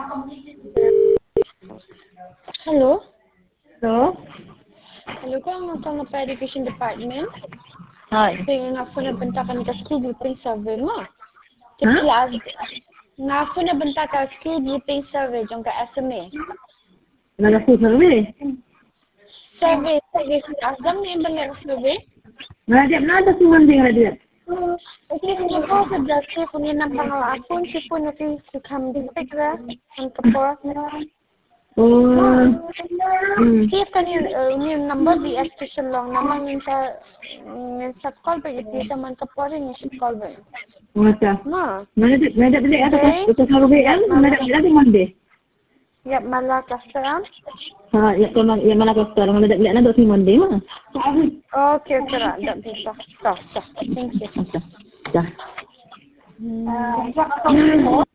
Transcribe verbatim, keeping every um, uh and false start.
Hello? Hello? Hello ko ang kang pa Education Department. Hi. Kaya nga po nabanta ka nito school grouping survey mo. Ha? Huh? Nga po nabanta ka school grouping survey yung ka S M A. Nag-school survey? Survey, survey sa asam na yung balik survey? Ngadip na ito si Monday ngadip. Okay, kung ako sa dati, kung yun ang pangalapon, si po na si Kambi Pekra, ang kapor na. Oh. Hmm. Siya kanil, yung number di station lang naman yung sa, yung sa call ba, yung sa man kapor yung sa call ba. Mata. Ma. Ngadip, ngadip balik ato ka ito survey ang ngadip balik si Monday. Yap, malakas ka. Ha, ya ko mag ya mana ko sekarang ngadip balik na do si Monday mah. Okay, okay, dah bisa. Dah, dah. Thank you. Dah. Dah. Hmm.